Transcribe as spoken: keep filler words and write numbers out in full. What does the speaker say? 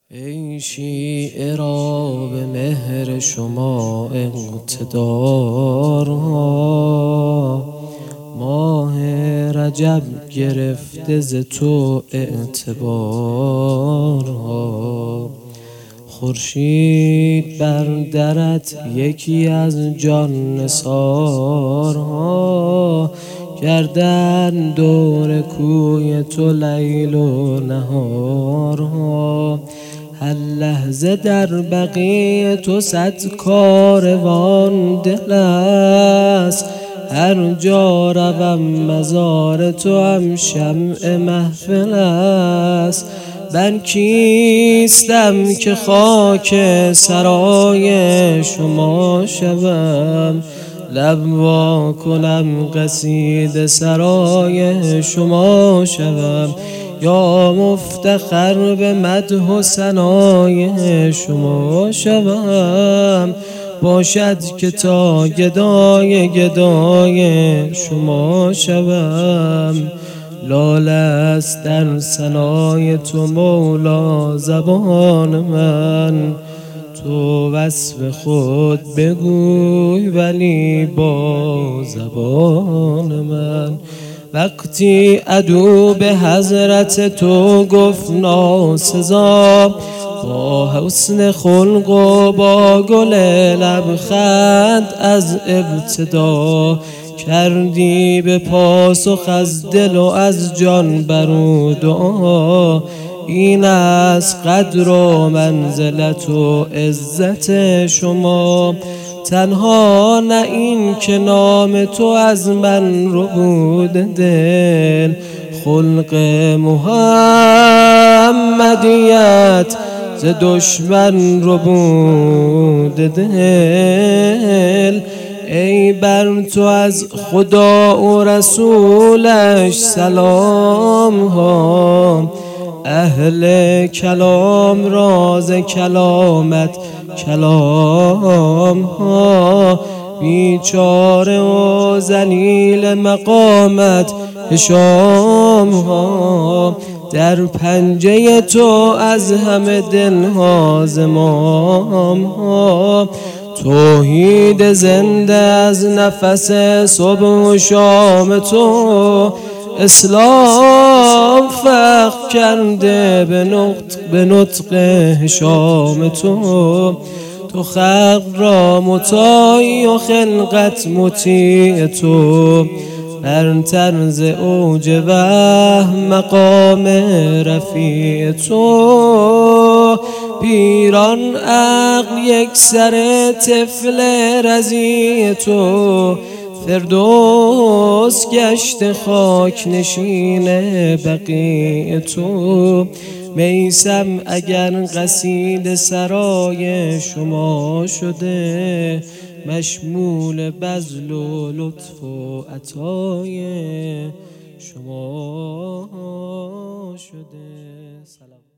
ای شیعه را به مهر شما اقتدارها، ماه رجب گرفته ز تو اعتبارها. خورشید بر درت یکی از جان نثارها، گردن دور کوی تو لیل و نهارها. هر لحظه در بقیع تو صد کاروان دل است، هر جا روم مزار تو هم شمع محفل است. من کیستم که خاک سرای شما شوم، لب وا کنم قصیده سرای شما شوم. یا مفتخر به مدح و ثنای شما شوم، باشد که تا گدای گدای شما شوم. لاله است در ثنای تو مولا زبان من، تو وصف خود بگوی ولی با زبان من. وقتی عدو به حضرت تو گفت ناسزا، با حسن خلق و با گل لبخند از ابتدا، کردی به پاسخ از دل و از جان برو دعا. این است قدر و منزلت و عزت شما، تنها نه این که نام تو از من ربود دل. خلق محمدیت ز دشمن ربود دل. ای بر تو از خدا و رسولش سلام ها، اهل کلام راز کلامت کلام ها. بیچاره و ذلیل مقامت هشام ها، در پنجه تو از همه دلها زمام ها. توحید زنده از نفس صبح و شام تو، اسلام فخر کرده به نطق به نطق هشام تو. تو خلق را مطاعی و خلقت مطیع تو، برتر ز اوج وهم مقام رفیع تو. پیران عقل یک سر طفل رضیع تو، فردوس گشت خاک نشین بقیع تو. میثم اگر قصیده سرای شما شده، مشمول بذل و لطف و عطای شما شده. سلام.